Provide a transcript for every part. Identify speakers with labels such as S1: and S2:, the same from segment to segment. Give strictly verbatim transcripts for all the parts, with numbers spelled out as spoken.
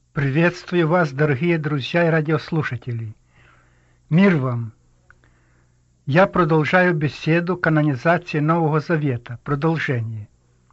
S1: Приветствую вас, дорогие друзья и радиослушатели. Мир вам! Я продолжаю беседу канонизации Нового Завета, продолжение.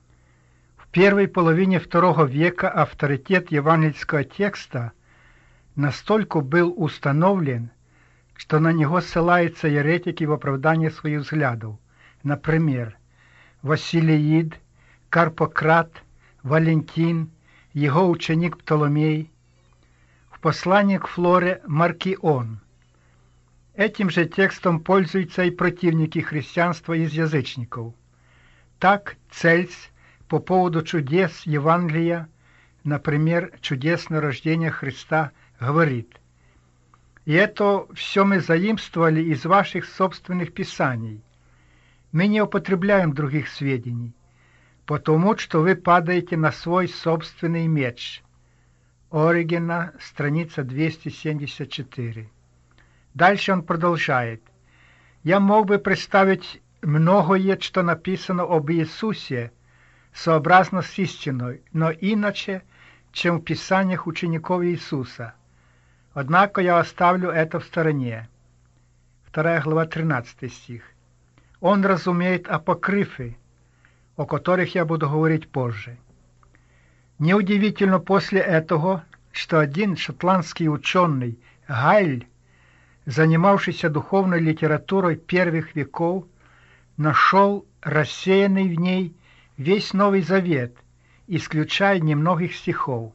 S1: В первой половине второго века авторитет евангельского текста настолько был установлен, что на него ссылаются еретики в оправдание своих взглядов. Например, Василиид, Карпократ, Валентин, его ученик Птоломей, в послании к Флоре Маркион. Этим же текстом пользуются и противники христианства из язычников. Так Цельс по поводу чудес Евангелия, например, чудесное рождение Христа, говорит: «И это все мы заимствовали из ваших собственных писаний. Мы не употребляем других сведений, потому что вы падаете на свой собственный меч». Оригена, страница двести семьдесят четыре. Дальше он продолжает: «Я мог бы представить многое, что написано об Иисусе, сообразно с истиной, но иначе, чем в писаниях учеников Иисуса. Однако я оставлю это в стороне». Вторая глава, тринадцатый стих. Он разумеет апокрифы, о которых я буду говорить позже. Неудивительно после этого, что один шотландский ученый Гайль, занимавшийся духовной литературой первых веков, нашел рассеянный в ней весь Новый Завет, исключая немногих стихов.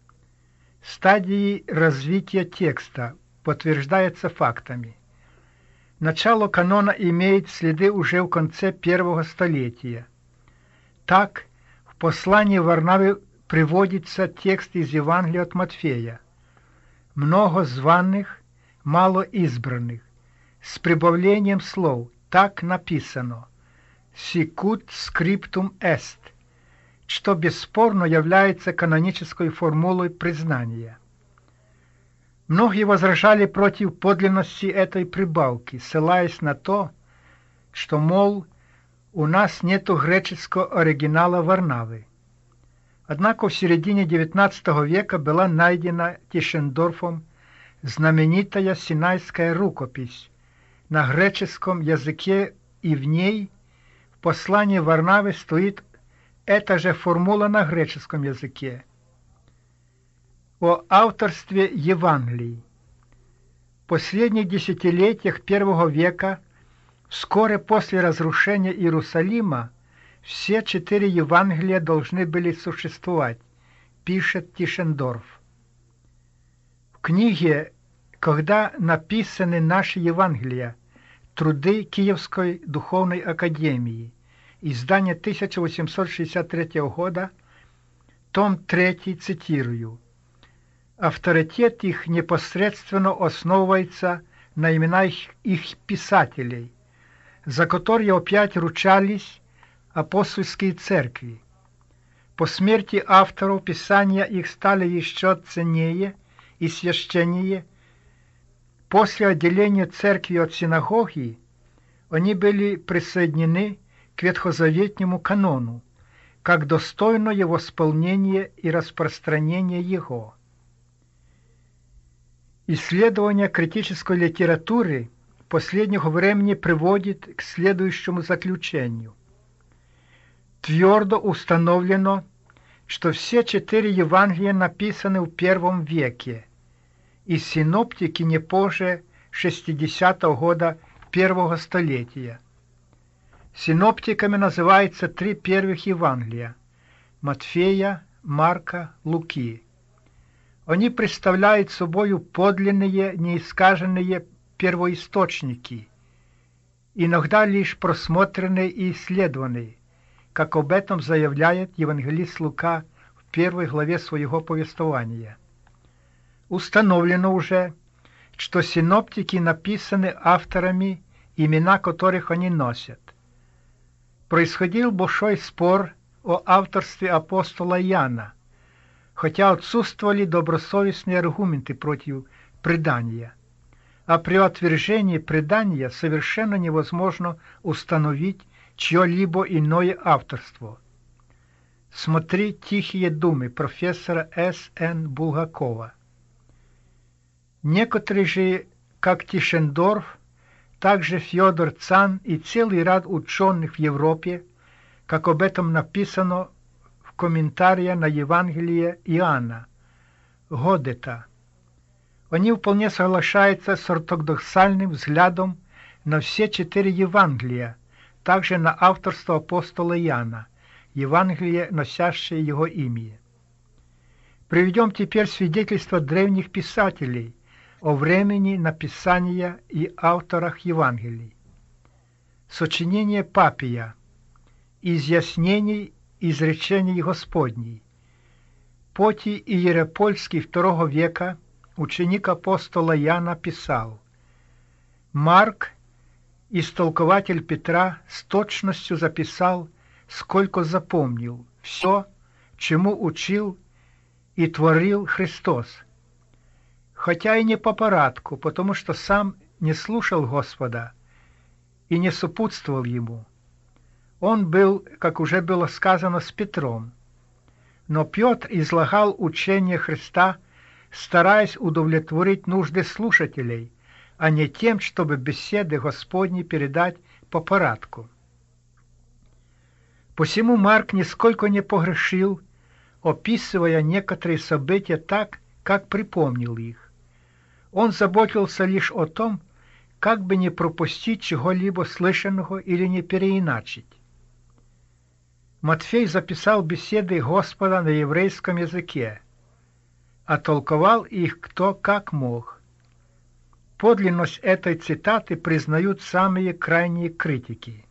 S1: Стадии развития текста подтверждаются фактами. Начало канона имеет следы уже в конце первого столетия. Так, в послании Варнавы приводится текст из Евангелия от Матфея: «Много званых, мало избранных», с прибавлением слов «так написано» «sicut scriptum est», что бесспорно является канонической формулой признания. Многие возражали против подлинности этой прибавки, ссылаясь на то, что, мол, у нас нету греческого оригинала Варнавы. Однако в середине девятнадцатого века была найдена Тишендорфом знаменитая Синайская рукопись на греческом языке, и в ней в послании Варнавы стоит эта же формула на греческом языке. О авторстве Евангелий. В последних десятилетиях первого века, вскоре после разрушения Иерусалима, все четыре Евангелия должны были существовать, пишет Тишендорф. В книге «Когда написаны наши Евангелия. Труды Киевской духовной академии», издание тысяча восемьсот шестьдесят третьего года, том третий, цитирую: «Авторитет их непосредственно основывается на именах их писателей, за которые опять ручались апостольские церкви. По смерти авторов писания их стали еще ценнее и священнее. После отделения церкви от синагоги они были присоединены к ветхозаветнему канону, как достойное восполнение и распространение его». Исследование критической литературы последнего времени приводит к следующему заключению. Твердо установлено, что все четыре Евангелия написаны в первом веке, и синоптики не позже шестидесятого года первого столетия. Синоптиками называются три первых Евангелия – Матфея, Марка, Луки. Они представляют собою подлинные, неискаженные первоисточники, иногда лишь просмотренные и исследованные, как об этом заявляет евангелист Лука в первой главе своего повествования. Установлено уже, что синоптики написаны авторами, имена которых они носят. Происходил большой спор о авторстве апостола Иоанна, хотя отсутствовали добросовестные аргументы против предания. А при отвержении предания совершенно невозможно установить чье-либо иное авторство. Смотри «Тихие думы» профессора С Н Булгакова. Некоторые же, как Тишендорф, также Фёдор Цан и целый ряд ученых в Европе, как об этом написано в комментарии на Евангелие Иоанна, Годета. Они вполне соглашаются с ортодоксальным взглядом на все четыре Евангелия, также на авторство апостола Иоанна, Евангелие, носящее его имя. Приведем теперь свидетельства древних писателей о времени написания и авторах Евангелий. Сочинение Папия, изъяснений изречений Господней. Потий Иеропольский второго века, ученик апостола Иоанна, писал: Марк, истолкователь Петра, с точностью записал, сколько запомнил, все, чему учил и творил Христос. Хотя и не по порядку, потому что сам не слушал Господа и не сопутствовал ему. Он был, как уже было сказано, с Петром. Но Петр излагал учение Христа, стараясь удовлетворить нужды слушателей, а не тем, чтобы беседы Господни передать по порядку. Посему Марк нисколько не погрешил, описывая некоторые события так, как припомнил их. Он заботился лишь о том, как бы не пропустить чего-либо слышанного или не переиначить. Матфей записал беседы Господа на еврейском языке, а толковал их кто как мог. Подлинность этой цитаты признают самые крайние критики.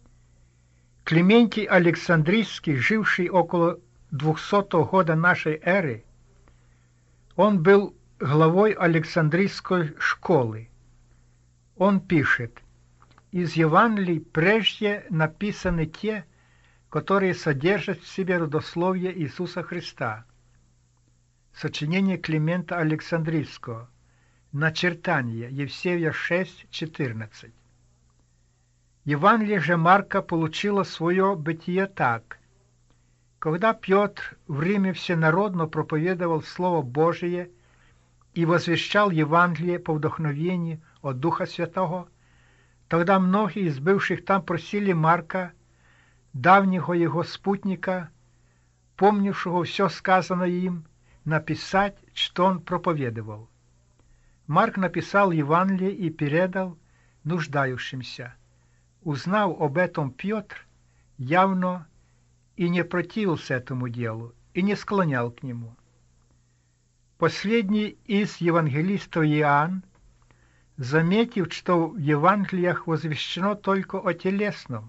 S1: Климентий Александрийский, живший около двухсотого года нашей эры, он был главой Александрийской школы. Он пишет: из Евангелий прежде написаны те, которые содержат в себе родословие Иисуса Христа. Сочинение Климента Александрийского. Начертание. Евсевия шесть четырнадцать. Евангелие же Марка получило свое бытие так. Когда Петр в Риме всенародно проповедовал Слово Божие и возвещал Евангелие по вдохновению от Духа Святого, тогда многие из бывших там просили Марка, давнего его спутника, помнившего все сказанное им, написать, что он проповедовал. Марк написал Евангелие и передал нуждающимся. Узнав об этом Петр, явно и не противился этому делу, и не склонял к нему. Последний из евангелистов Иоанн, заметив, что в Евангелиях возвещено только о телесном,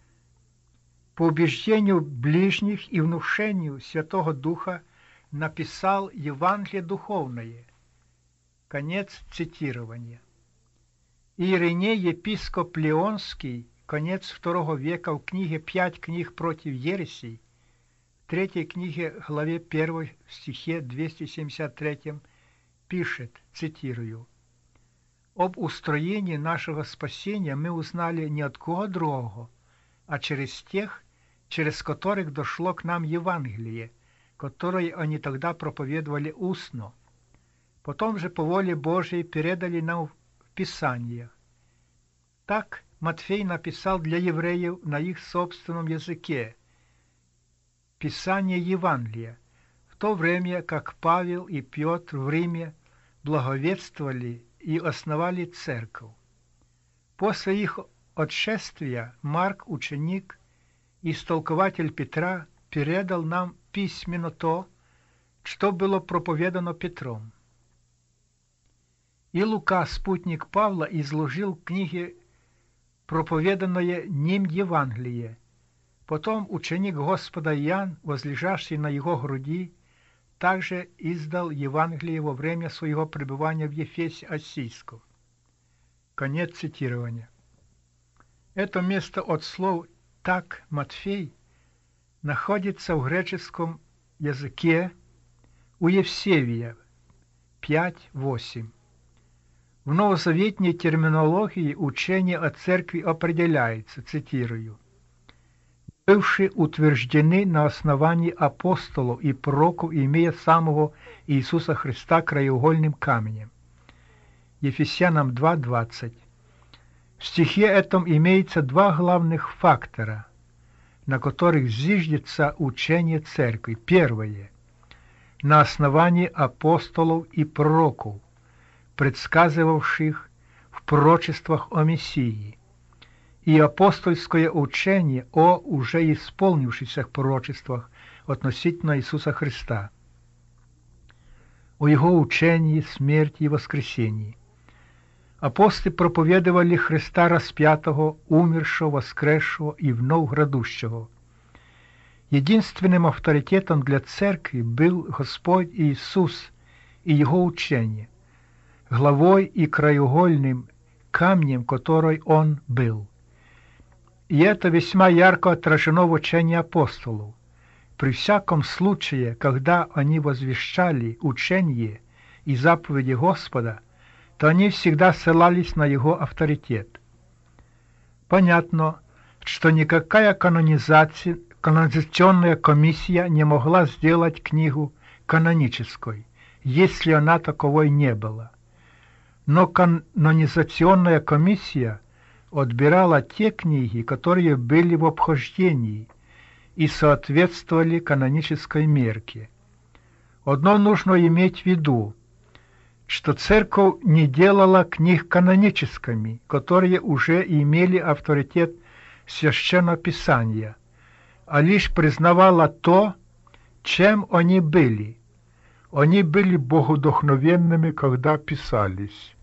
S1: по убеждению ближних и внушению Святого Духа, написал Евангелие духовное. Конец цитирования. Ириней, епископ Леонский, конец второго века, в книге «Пять книг против ересей», в третьей книге, главе первой, в стихе двести семьдесят третьем, пишет, цитирую: «Об устроении нашего спасения мы узнали не от кого другого, а через тех, через которых дошло к нам Евангелие, которое они тогда проповедовали устно. Потом же по воле Божией передали нам в Писаниях. Так Матфей написал для евреев на их собственном языке Писание Евангелия, в то время как Павел и Петр в Риме благовествовали и основали церковь. После их отшествия Марк, ученик и истолкователь Петра, передал нам письменно то, что было проповедано Петром. И Лука, спутник Павла, изложил в книге проповеданное ним Евангелие. Потом ученик Господа Иоанн, возлежавший на его груди, также издал Евангелие во время своего пребывания в Ефесе Ассийском. Конец цитирования. Это место от слов «так Матфей» находится в греческом языке у Евсевия пять восемь. В новозаветной терминологии учение о церкви определяется, цитирую: бывшие утверждены на основании апостолов и пророков, имея самого Иисуса Христа краеугольным камнем. Ефесянам два двадцать. В стихе этом имеется два главных фактора, на которых зиждется учение Церкви. Первое – на основании апостолов и пророков, предсказывавших в пророчествах о Мессии, и апостольское учение о уже исполнившихся пророчествах относительно Иисуса Христа, о Его учении, смерти и воскресении. Апостоли проповедовали Христа распятого, умершего, воскресшего и вновь грядущего. Единственным авторитетом для Церкви был Господь Иисус и Его учение, главой и краеугольным камнем, которой Он был. И это весьма ярко отражено в учении апостолов. При всяком случае, когда они возвещали учение и заповеди Господа, то они всегда ссылались на Его авторитет. Понятно, что никакая канонизация, канонизационная комиссия не могла сделать книгу канонической, если она таковой не была. Но канонизационная комиссия отбирала те книги, которые были в обхождении и соответствовали канонической мерке. Одно нужно иметь в виду, что Церковь не делала книг каноническими, которые уже имели авторитет Священного Писания, а лишь признавала то, чем они были. Они были богодухновенными, когда писались.